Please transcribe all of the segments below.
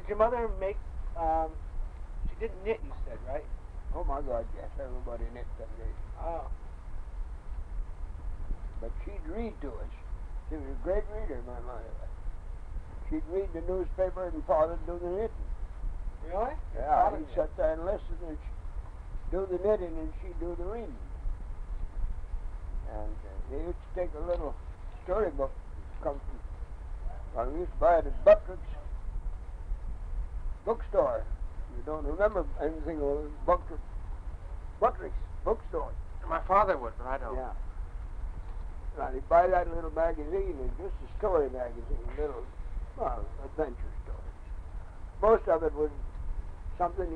Did your mother make, she didn't knit, you said, right? Oh my God, yes, everybody knit them days. Oh. But she'd read to us. She was a great reader, my mother. She'd read the newspaper and Father'd do the knitting. Really? Yeah, he'd sit there and listen and do the knitting and she'd do the reading. And they used to take a little storybook come from, well, we used to buy it at Buttrick's bookstore. You don't remember anything of Buttrick's bookstore. My father would, but I don't. Yeah. Now, he'd buy that little magazine. It's just a story magazine, little, well, adventure stories. Most of it was something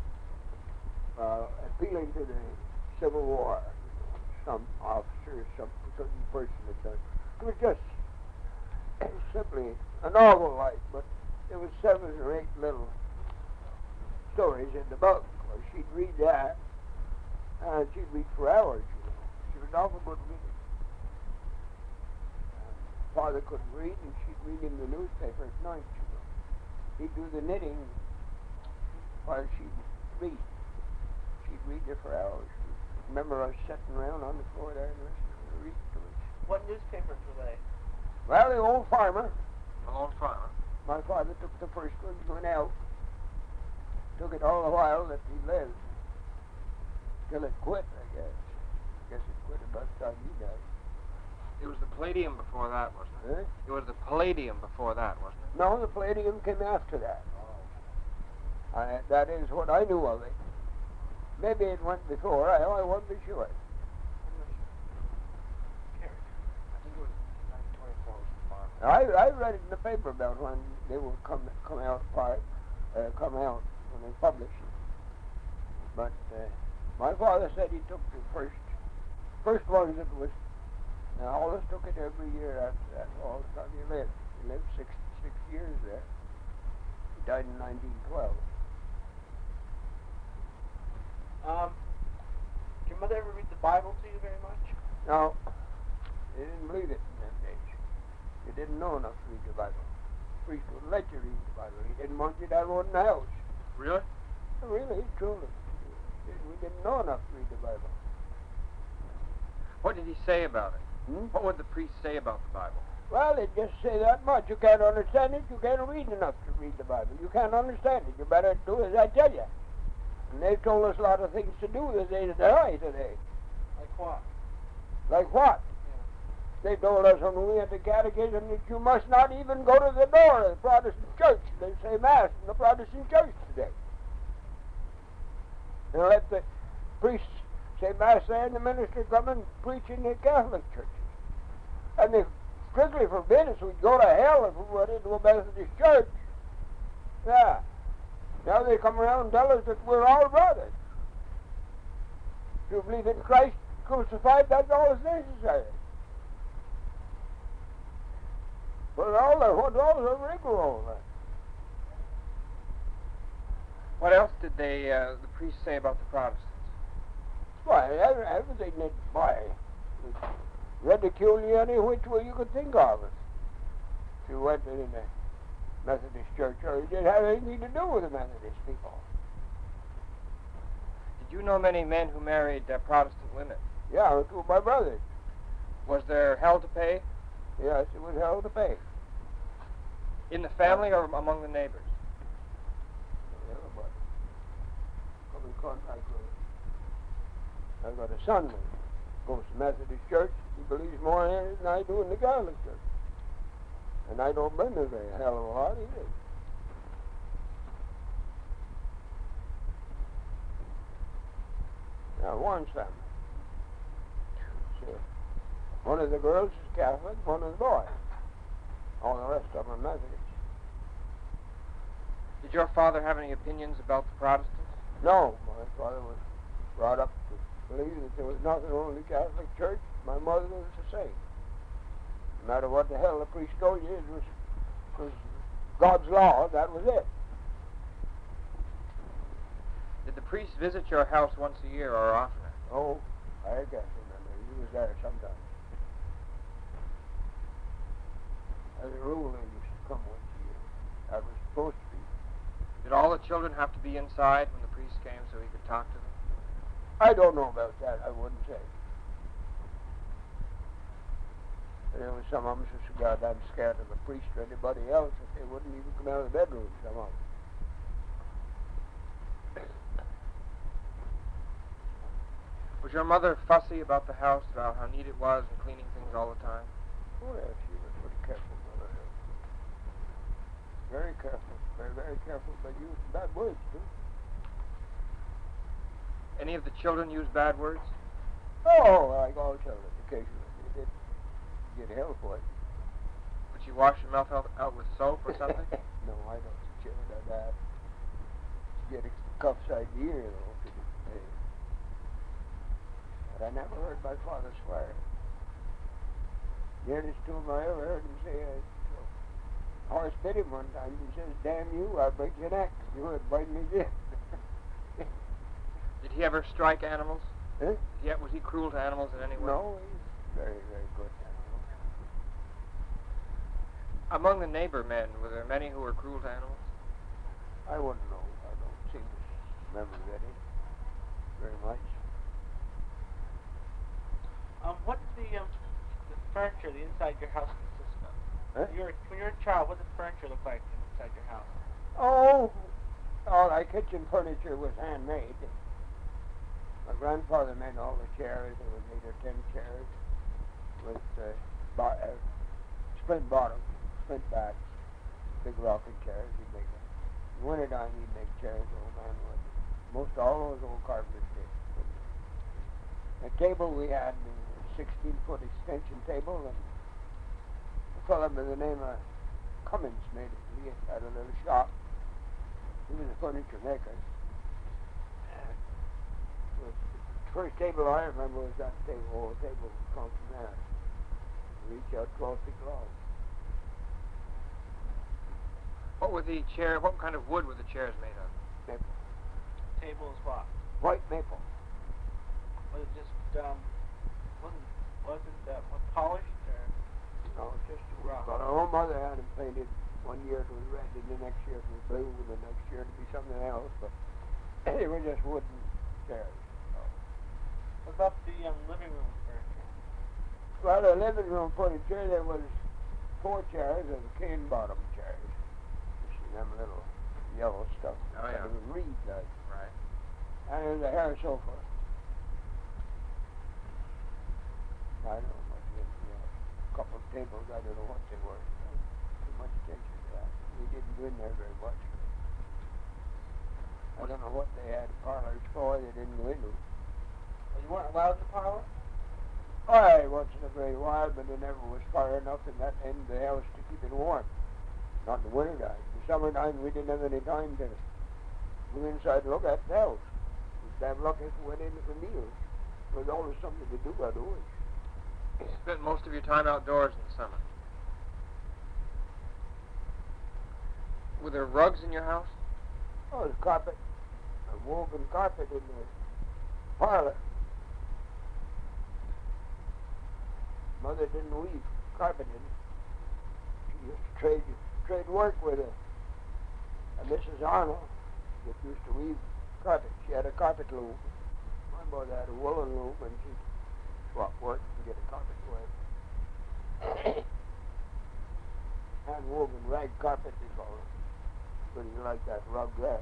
appealing to the Civil War. Some officer, some certain person had done. It was just simply a novel like, but there was 7 or 8 little stories in the book. Well, she'd read that, and she'd read for hours, you know. She was an awful good reader. Father couldn't read, and she'd read him the newspaper at night, you know. He'd do the knitting while she'd read. She'd read there for hours. Remember us sitting around on the floor there and listening to her read to us. What newspapers were they? Well, the Old Farmer. The Old Farmer. My father took the first one, went out. Took it all the while that he lived. Till it quit, I guess. I guess it quit about the time he died. It was the Palladium before that, wasn't it? Eh? It was the Palladium before that, wasn't it? No, the Palladium came after that. That is what I knew of it. Maybe it went before. I won't be sure. I'm not sure. I think it was 1924 was the Farmer. I read it in the paper about when they would come out when they published it. But my father said he took the first ones that was. Now, always took it every year after that, all the time he lived. He lived 66 years there. He died in 1912. Did your mother ever read the Bible to you very much? No, they didn't believe it in them days. You didn't know enough to read the Bible. The priest wouldn't let you read the Bible. He didn't want you to have one in the house. Really? Really, truly. We didn't know enough to read the Bible. What did he say about it? Hmm? What would the priest say about the Bible? Well, they just say that much. You can't understand it. You can't read enough to read the Bible. You can't understand it. You better do as I tell you. And they've told us a lot of things to do that they deny today. Like what? Like what? Yeah. They told us when we had the catechism that you must not even go to the door of the Protestant church. They say Mass in the Protestant church today. And let the priests say Mass there and the minister come and preach in the Catholic churches. And they strictly forbid us. We'd go to hell if we went into a Methodist church. Yeah. Now they come around and tell us that we're all brothers. If you believe in Christ crucified, that's all that's necessary. But what's all the rigmarole then? What else did the priest say about the Protestants? Why, everything that, ridicule you any which way you could think of it. If you went in a Methodist church, or you didn't have anything to do with the Methodist people. Did you know many men who married Protestant women? Yeah, two of my brothers. Was there hell to pay? Yes, it was hell to pay. In the family or among the neighbors? Everybody. Come in contact with it. I've got a son who goes to Methodist church. He believes more in it than I do in the Catholic church. And I don't blame him a hell of a lot either. Now, Warren's family. So, one of the girls is Catholic, one of the boys. All the rest of them are Methodists. Did your father have any opinions about the Protestants? No, my father was brought up to believe that there was nothing wrong with the Catholic Church. My mother was the same. No matter what the hell the priest told you, it was God's law, that was it. Did the priest visit your house once a year or oftener? Oh, I guess remember. He was there sometimes. As a rule, they used to come once a year. That was supposed to be. Did all the children have to be inside when the priest came so he could talk to them? I don't know about that, I wouldn't say. There was some of them so goddamn scared of the priest or anybody else that they wouldn't even come out of the bedroom, some of them. Was your mother fussy about the house, about how neat it was and cleaning things all the time? Oh, yes, she was pretty careful, mother. Very careful, very, very careful, but used bad words, too. Any of the children use bad words? Oh, like all children, occasionally. They did get hell for it. Would she wash your mouth out with soap or something? No, I don't think she ever done that. She get a cuff side ear, though, if you didn't pay. But I never heard my father swear. The nearest to him I ever heard him say, horse bit him one time. He says, "Damn you, I'll break your neck. You would bite me again." Did he ever strike animals? Huh? Was he cruel to animals in any way? No, he's very, very good animal. Among the neighbor men, were there many who were cruel to animals? I wouldn't know. I don't seem to remember any very much. What did the furniture, the inside your house consist of? Huh? When you were a child, what did the furniture look like inside your house? Oh, all our kitchen furniture was handmade. My grandfather made all the chairs. There was 8 or 10 chairs with splint bottoms, splint backs, big rocking chairs. He'd make them. In the wintertime, he'd make chairs, old man would. Most all those old carpenters did. The table we had, a 16-foot extension table, and a fellow by the name of Cummins made it. He had a little shop. He was a furniture maker. The first table I remember was that table. The whole table would come from there. Reach out 12 feet long. What kind of wood were the chairs made of? Maple. Table is what? White maple. Was it just wasn't polished or? No, just rough? but our own mother had them painted. One year it was red, and the next year it was blue, and the next year it would be something else. But they were just wooden chairs. What about the living room furniture? Well, the living room furniture, there was 4 chairs and cane bottom chairs. You see them little yellow stuff. Oh, yeah. Kind of a reed like. Right. And there was a hair sofa. I don't know much of anything else. A couple of tables, I don't know what they were. Too much attention to that. We didn't go in there very much. I don't know what they had parlors for. They didn't go into. Well, you weren't allowed in the parlor? I once in a great while, but there never was fire enough in that end of the house to keep it warm. Not in the wintertime. In the summertime, we didn't have any time to go inside and look at the house. We'd have luck if we went in for meals. There was always something to do outdoors. You spent most of your time outdoors in the summer. Were there rugs in your house? Oh, there's carpet, a woven carpet in the parlor. Mother didn't weave carpet in it. She used to trade work with a Mrs. Arnold that used to weave carpet. She had a carpet loom. My mother had a woolen loom, and she'd swap work and get a carpet away. Hand woven rag carpet, they call it. Pretty like that rug there.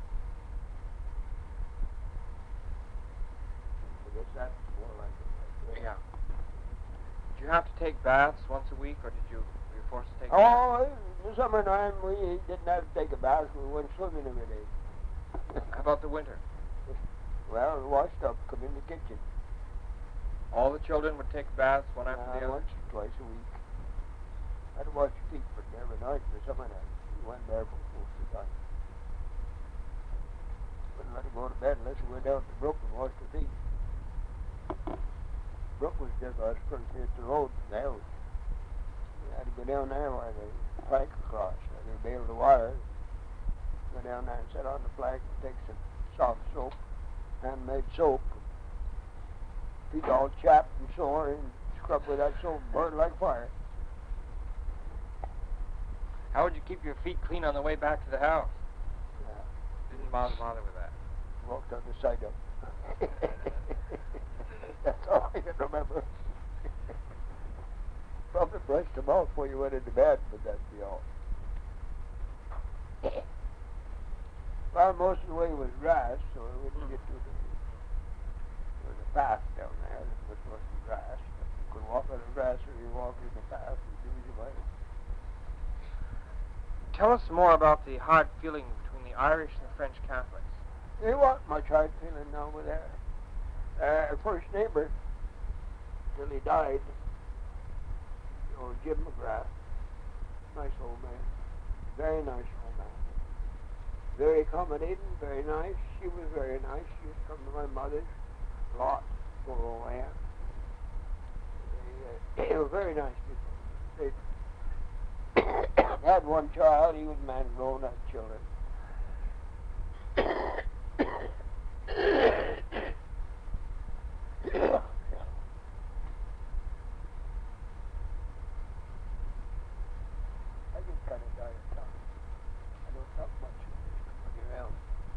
I guess that's more like it. Yeah. Did you have to take baths once a week, or were you forced to take baths? Oh, in the summertime we didn't have to take a bath. We went swimming every day. How about the winter? Well, washed up, come in the kitchen. All the children would take baths one after the other? Once or twice a week. I'd wash your feet for every night in the summertime. We went barefoot most of the time. Wouldn't let her go to bed unless we went down to the brook and washed her feet. Brook was just us pretty near the road from the house. We had to go down there where the plank across. They baled the wire. Go down there and sit on the plank and take some soft soap, handmade soap. Feet all chapped and sore, and scrub with that soap, burn like fire. How would you keep your feet clean on the way back to the house? didn't bother with that. Walked on the side of him. That's all I can remember. Probably brushed him off before you went into bed, but that'd be all. Well, most of the way was grass, so it wouldn't get to there was a path down there that was supposed to be grass. But you could walk on the grass or you walk in the path and do as you might. Tell us more about the hard feeling between the Irish and the French Catholics. There wasn't much hard feeling now with that. Our first neighbor, till he died, old Jim McGrath, nice old man, very nice old man. Very accommodating, very nice. She was very nice. She used to come to my mother's a lot, poor old aunt. They were very nice people. They had one child. He was a man grown, had children. I just kind of died of tongue. I don't talk much around.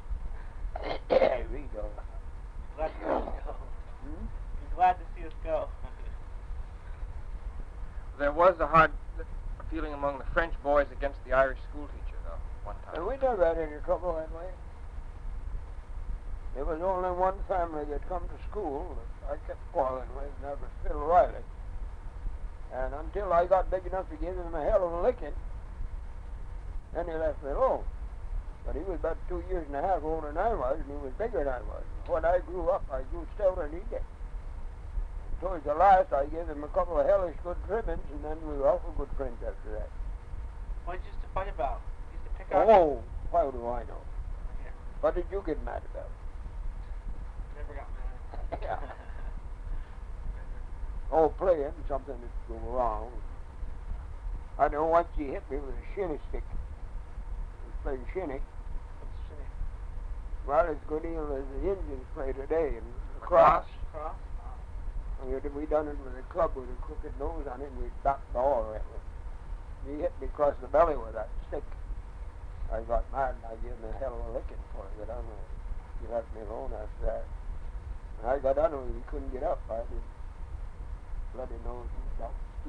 I read all that. Glad to see us go. Hmm? You're glad to see us go. There was a hard feeling among the French boys against the Irish school teacher, though, one time. And we never had any trouble that way. There was only one family that come to school that I kept quarreling with, and that was Phil Riley. And until I got big enough to give him a hell of a licking, then he left me alone. But he was about 2 years and a half older than I was, and he was bigger than I was. When I grew up, I grew stouter than he did. And towards the last, I gave him a couple of hellish good trimmings, and then we were awful good friends after that. What did you used to fight about? You used to pick on Oh, how do I know? Yeah. What did you get mad about? Never got mad. Yeah. Oh, playing, something that go wrong. I know once he hit me with a shinny stick. He was playing shinny. What's shinny? Well, as good deal as the Indians play today in cross. Cross? And we done it with a club with a crooked nose on it, and we backed the ball right with it. He hit me across the belly with that stick. I got mad, and I gave him a hell of a licking for it. I don't know. He left me alone after that. When I got under him, he couldn't get up. I did bloody nose and stuff.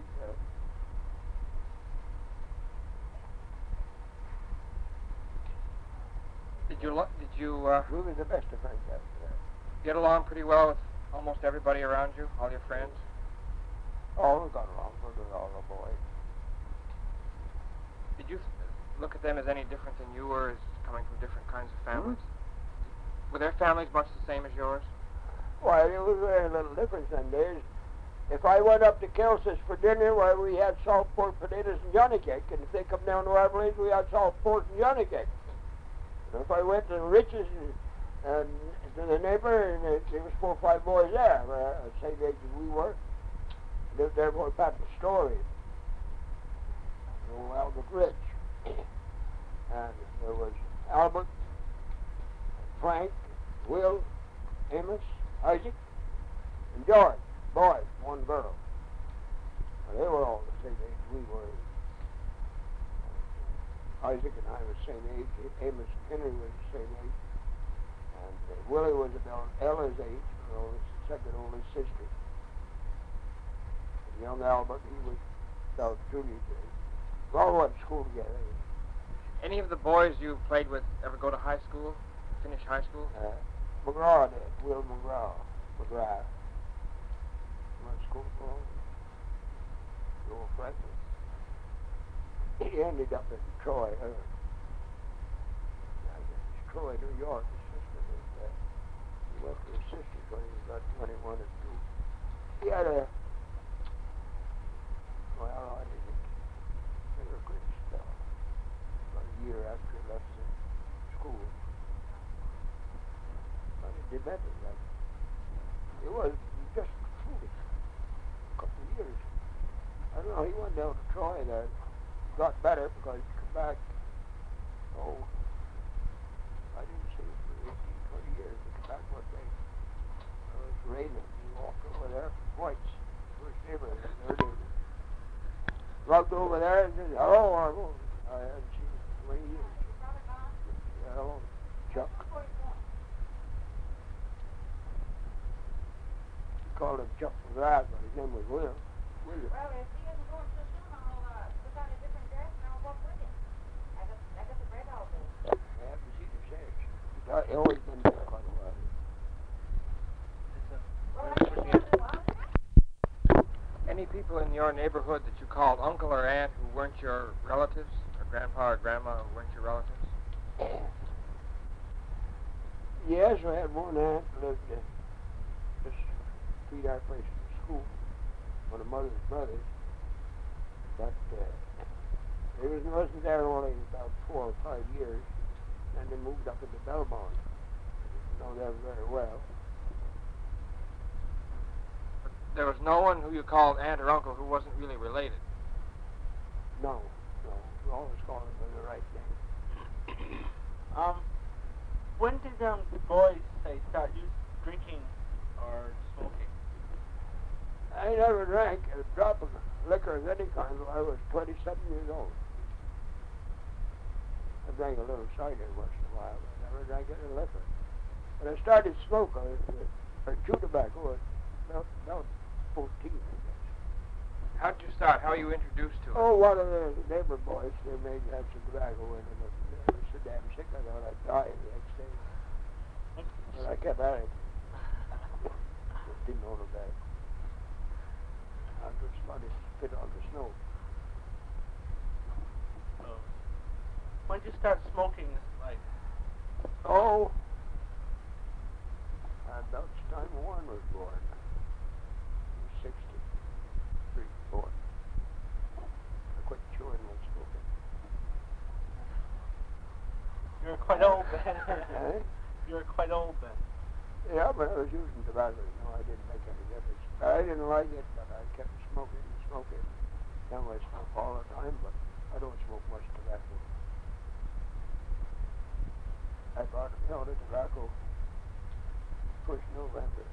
Did you We were the best of friends after that. get along pretty well with almost everybody around you, all your friends? Oh, we got along good with all the boys. Did you look at them as any different than you were, as coming from different kinds of families? Were their families much the same as yours? Why, there was very little difference in days. If I went up to Kelsey's for dinner, why, we had salt pork potatoes and johnny cake. And if they come down to Abilene, we had salt pork and johnny cake. And if I went to Rich's and to the neighbor, and there was 4 or 5 boys there, the same age as we were, lived there where Pat the Story, old Albert Rich. And there was Albert, Frank, Will, Amos, Isaac, and George. Boys, 1 girl. Well, they were all the same age we were. Isaac and I were the same age. Amos and Henry were the same age. And Willie was about Ella's age, her second oldest sister. And young Albert, he was about Julie's age. We all went to school together. Any of the boys you played with ever go to high school, finish high school? McGraw did, Will McGraw. Went to school for him. Old Franklin. He ended up in Troy, I guess it's Troy, New York. His sister was there. He went to his sister's when he was about 21 or 2. He had a, well, I didn't, they were good stuff. About a year after he left the school. But he did better, like. It was just foolish. A couple of years. I don't know, he went down to Troy there. Got better because he come back. Oh, I didn't see him for 18, 20 years. He came back one day. It was raining. He walked over there from White's. First neighbor there. Walked over there and said, hello, Arnold. I hadn't seen him for 20 years. Yeah, hello, Chuck. called him Chuck McGrath, but his name was William. Well, if he isn't going too soon, I'll put on a different dress and I'll walk with him. I got the bread all day. I haven't seen him since. He's always been there quite a while. Well, I just wanted to ask. Any people in your neighborhood that you called uncle or aunt who weren't your relatives, or grandpa or grandma who weren't your relatives? Yes, I had one aunt who lived just 3 hours place from school, one of mother's brothers. But he wasn't there only about 4 or 5 years, and they moved up into Belmont. I didn't know them very well. But there was no one who you called aunt or uncle who wasn't really related? No. We always called them by the right name. When did the boys say start drinking or smoking? I never drank a drop of liquor of any kind until I was 27 years old. I drank a little cider once in a while, but I never drank any liquor. When I started smoking, or chew tobacco, about 14, I guess. How did you start? How were you introduced to it? Oh, one of the neighbor boys, they made me have some tobacco in it. I was so damn sick, I thought I'd die the next day. But I kept at it. Didn't know no better. I just let it spit on the snow. Oh. When did you start smoking? Like, Oh, about the time Warren was born. He was 63, 4. I quit chewing and smoking. you're quite old then. Eh? You're quite old then. Yeah, but I was using tobacco. No, I didn't make any difference. I didn't like it, but I kept smoking and smoking. Now I smoke all the time, but I don't smoke much tobacco. I bought a pound of tobacco 1st November.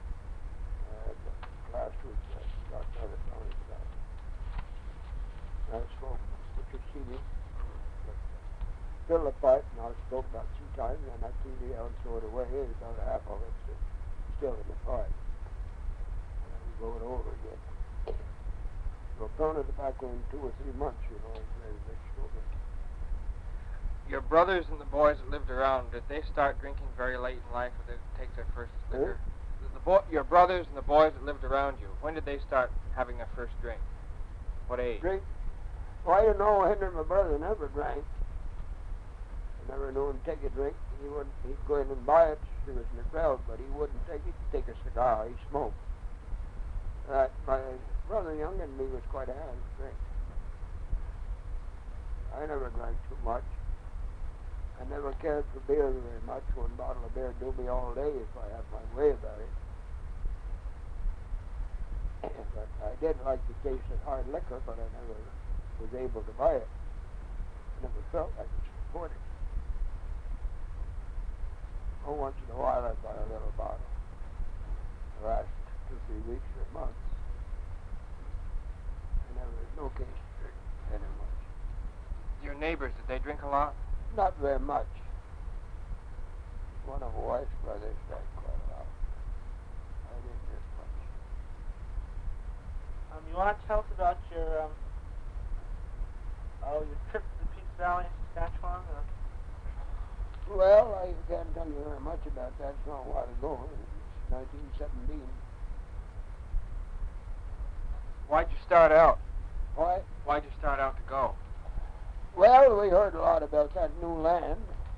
Last week I got another pound of tobacco. I smoked, what you see me, fill the pipe, and I'll smoke about 2 times, and I clean it out and throw it away. There's about half of it still in the pipe. And I go it over again. So a pound of tobacco in 2 or 3 months, you know, is very big smoking. Your brothers and the boys that lived around, did they start drinking very late in life, or did they take their first liquor? Your brothers and the boys that lived around you, when did they start having their first drink? What age? Drink? Well, I didn't know Henry, my brother, never drank. I never knew him take a drink. He'd go in and buy it. He was in the crowd, but he wouldn't take it. He'd take a cigar. He smoked. My brother, younger than me, was quite a hand to drink. I never drank too much. I never cared for beer very much. 1 bottle of beer do me all day if I had my way about it. But I did like the taste of hard liquor, but I never was able to buy it. I never felt I could support it. Oh, once in a while I'd buy a little bottle. The last 2 or 3 weeks or months. I never had no case to drink very much. Your neighbors, did they drink a lot? Not very much. One of my wife's brothers drank quite a lot. I didn't drink much. You want to tell us about your trip to the Peace Valley in Saskatchewan? Well, I can't tell you very much about that. It's not a while ago. It's 1917. Why'd you start out? Why? Why'd you start out to go? Well, we heard a lot about that new land.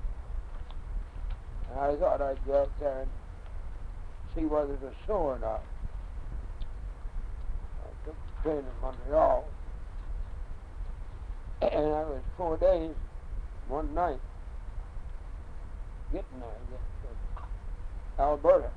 And I thought I'd go out there and see whether it was so or not. I took the train in Montreal. And I was 4 days, 1 night, getting there, to Alberta.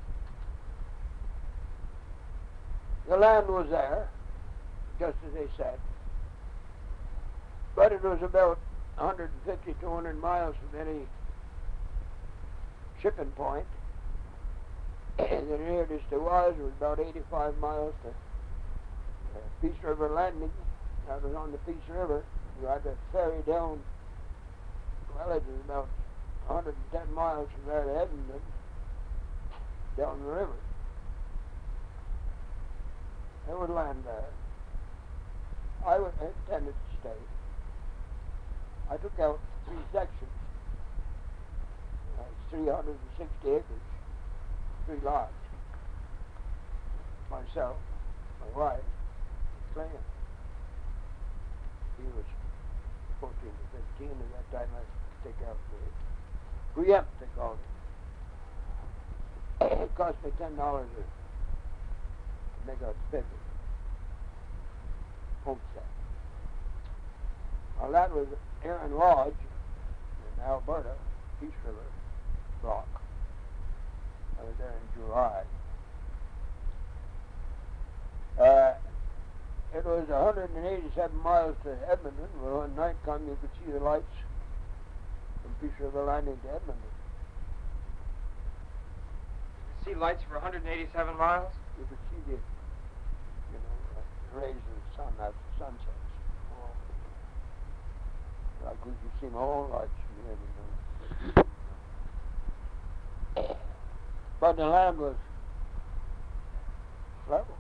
The land was there, just as they said. But it was about 150, 200 miles from any shipping point. And the nearest it was about 85 miles to Peace River Landing. That was on the Peace River. You had to ferry down, well, it was about 110 miles from there to Edmonton, down the river. There was land there. I was intended to stay. I took out 3 sections. It's 360 acres, 3 lots. Myself, my wife, Clan. He was 14 to 15 at that time. I take out the preempt, they called it. It cost me $10 to make out the paper. Homestead. Well, that was Aaron Lodge in Alberta, Peace River block. I was there in July. It was 187 miles to Edmonton, but when night come you could see the lights from Peace River Landing to Edmonton. You see lights for 187 miles? You could see the, rays of the sun after sunsets. Like we could see my own lights from Edmonton. But the land was level.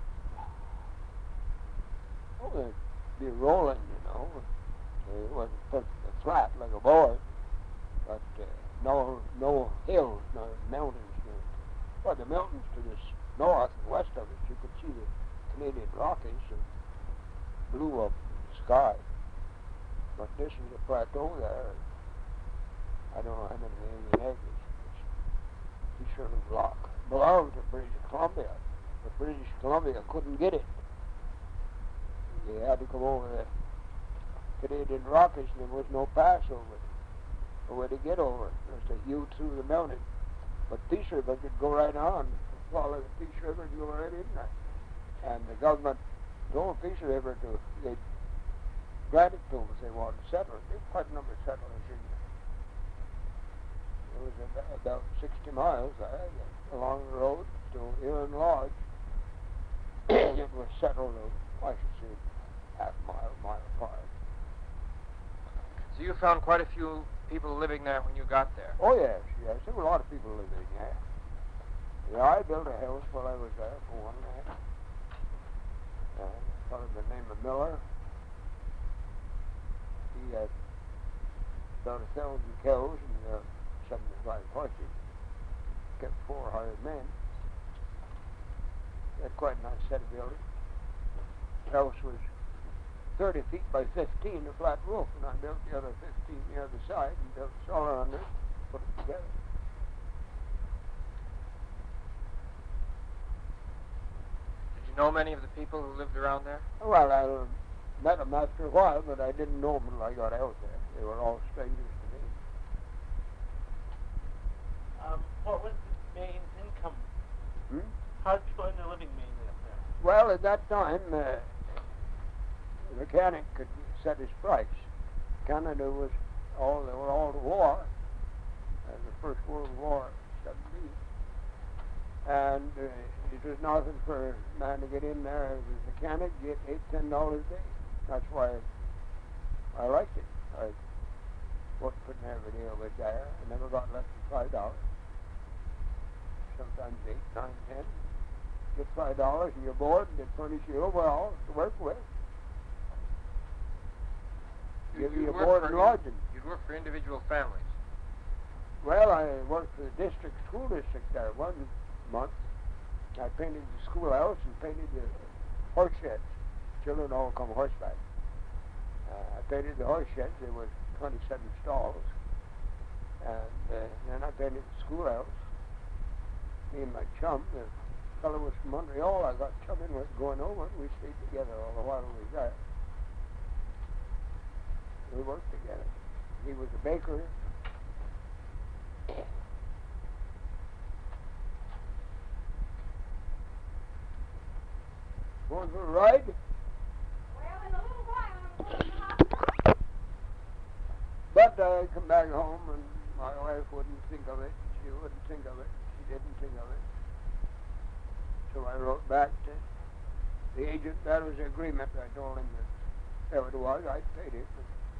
Oh, it'd be rolling, It wasn't perfectly flat like a board, but no hills, no mountains. Well, the mountains to the north and west of it, you could see the Canadian Rockies and blue up in the sky. But this is a plateau there. I don't know how many million acres. It's Peace River block. Belonged to British Columbia, but British Columbia couldn't get it. They had to come over the Canadian Rockies, and there was no pass over it, or way to get over it. There's a U through the mountain. But Peace River could go right on, follow the Peace River and go right in there. And the government told Peace River they'd grant it to them if they wanted to settle it. There were quite a number of settlers in there. It was about 60 miles along the road to Aaron Lodge. It was settled, I should say, half mile apart. So you found quite a few people living there when you got there? Oh, yes. There were a lot of people living there. Yeah, I built a house while I was there for one night. A fellow by the name of Miller. He had about 1,000 cows and 75 horses. Kept 4 hired men. He had quite a nice set of buildings. The house was 30 feet by 15, a flat roof, and I built the other 15 the other side and built solar under it, put it together. Did you know many of the people who lived around there? Well, I met them after a while, but I didn't know them until I got out there. They were all strangers to me. What was the main income? How did people earn their living mainly up there? Well, at that time, the mechanic could set his price. Canada was they were all at war, the First World War, 17. And it was nothing for a man to get in there as a mechanic, get $8, $10 a day. That's why I liked it. I worked for every day over there. I never got less than $5. Sometimes 8, 9, 10. Get $5 and you're bored, and they furnish you overalls to work with. Give you board and lodging. You'd work for individual families? Well, I worked for the school district there 1 month. I painted the schoolhouse and painted the horse sheds. Children all come horseback. I painted the horse sheds. There was 27 stalls. And then I painted the schoolhouse. Me and my chum, the fellow was from Montreal. I got chum in with going over, and we stayed together all the while we was there. We worked together. He was a baker. Going for a ride? Well, in a little while, I'm going to the hospital. But I come back home, and my wife wouldn't think of it. She wouldn't think of it. She didn't think of it. So I wrote back to the agent. That was the agreement. I told him that if it was, I paid it.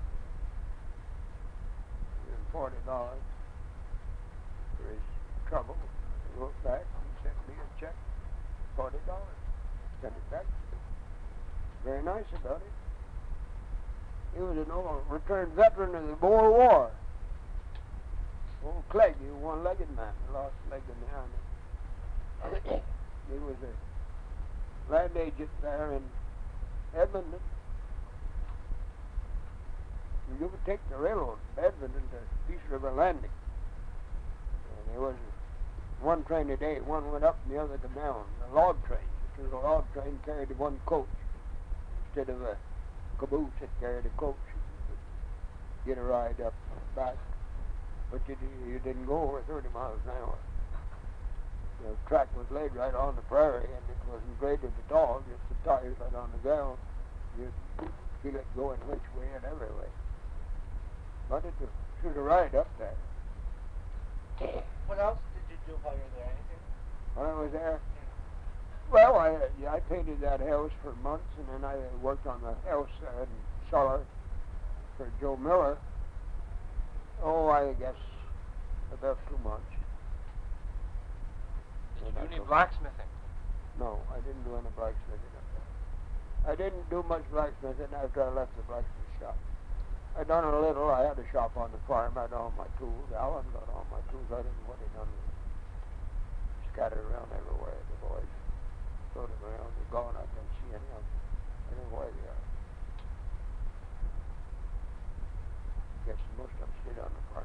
$40 for his trouble. He wrote back and sent me a check, $40. sent it back to me. Very nice about it. He was an old returned veteran of the Boer War. Old Clegg, he was a one-legged man. He lost a leg in the army. He was a land agent there in Edmonton. You could take the railroad from Edmonton to Peace River Landing. And there was one train a day. One went up and the other came down. A log train. It was a log train carried one coach. Instead of a caboose, it carried a coach. You could get a ride up and back. But you didn't go over 30 miles an hour. The track was laid right on the prairie, and it wasn't graded at all, just the tires right on the ground. You feel it going which way and every way. But it was a ride up there. What else did you do while you were there? Anything? When I was there, well, I painted that house for months, and then I worked on the house and cellar for Joe Miller. Oh, I guess about 2 months. Did you do any blacksmithing? No, I didn't do any blacksmithing up there. I didn't do much blacksmithing after I left the blacksmith shop. I done a little. I had a shop on the farm. I had all my tools. Alan got all my tools. I didn't know what he done with them. Scattered around everywhere. The boys throw them around. They're gone. I don't see any of them. I don't know where they are. Guess most of them stayed on the farm.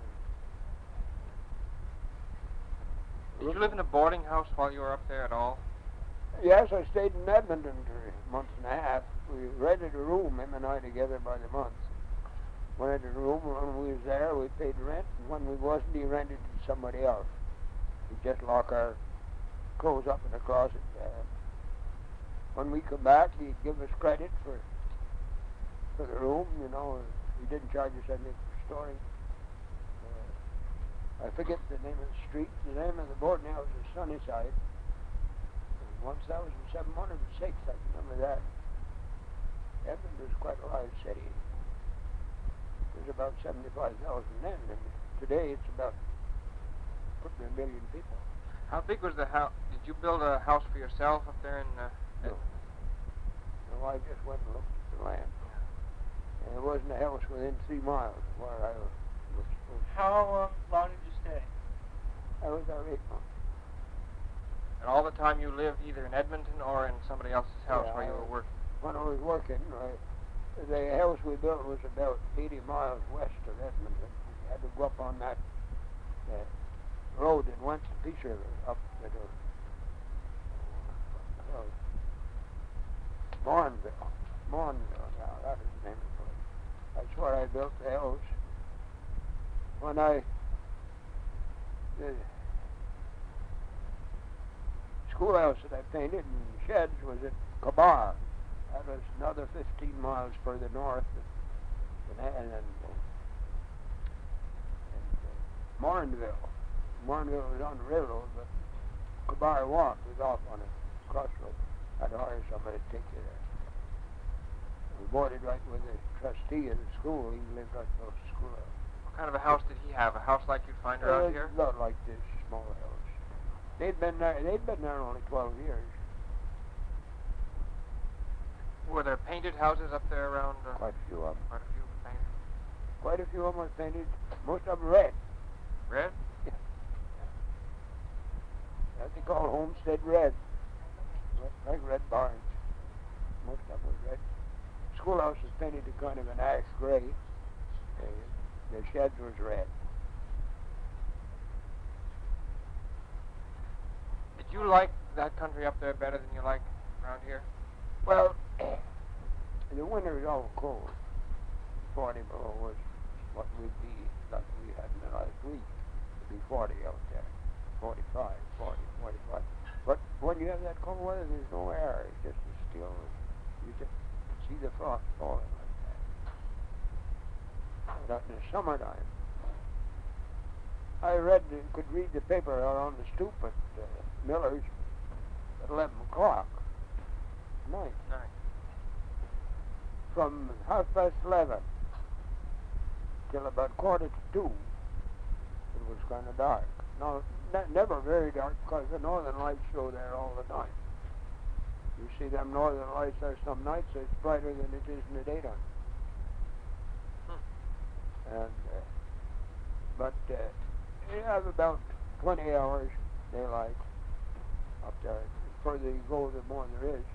Did you live in a boarding house while you were up there at all? Yes, I stayed in Edmonton for a month and a half. We rented a room, him and I together by the month. Rented a room. When we was there, we paid rent, and when we wasn't, he rented to somebody else. We'd just lock our clothes up in the closet there. When we come back, he'd give us credit for the room, you know. He didn't charge us anything for storing. I forget the name of the street. The name of the boarding house is Sunnyside. 1706, I remember that. Edmonton was quite a large city. It was about 75,000 then, and today it's about putting 1 million people. How big was the house? Did you build a house for yourself up there in No. No, I just went and looked at the land. And there wasn't a house within 3 miles of where I was supposed to. How long did you stay? I was there 8 months. And all the time you lived either in Edmonton or in somebody else's house Yeah, where you were working? When I was working, the house we built was about 80 miles west of Edmonton. We had to go up on that road that went to Peace River, up to the Morinville. Morinville, now that is the name of the place. That's where I built the house. When the schoolhouse that I painted and sheds was at Kabar. That was another 15 miles further north than Morinville. Morinville was on the railroad, but Kabar was off on a crossroad. I'd hire somebody to take you there. We boarded right with the trustee of the school. He lived right close to the schoolhouse. What kind of a house did he have? A house like you'd find around here? Not like this, small house. They'd been there only 12 years. Were there painted houses up there around? Quite a few of them. Quite a few painted. Quite a few of them were painted. Most of them red. Red? Yeah. That's they call Homestead red. Like red barns. Most of them were red. Schoolhouse was painted a kind of an ash gray. The sheds was red. Did you like that country up there better than you like around here? Well, the winter is all cold. 40 below was what we'd be, like we had in the last week. It'd be 40 out there. 45, 40, 45. But when you have that cold weather, there's no air. It's just as still. You just see the frost falling like that. Out in the summertime, I could read the paper out on the stoop at Miller's at 11 o'clock at night. From 11:30 till about 1:45, it was kind of dark. No, never very dark, because the northern lights show there all the time. You see them northern lights there some nights, it's brighter than it is in the daytime. And, you have about 20 hours daylight up there. The further you go, the more there is.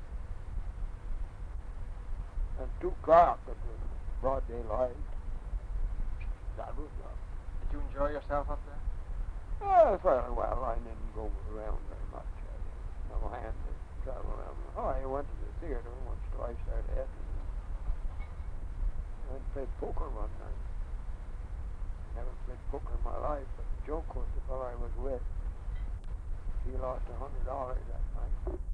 And 2 o'clock at the broad daylight. That was Did you enjoy yourself up there? fairly well. I didn't go around very much. I had no hand to travel around. Oh, I went to the theater once, twice there to Edmonton. I played poker one night. Never played poker in my life, but the joke was the fellow I was with, he lost $100 that night.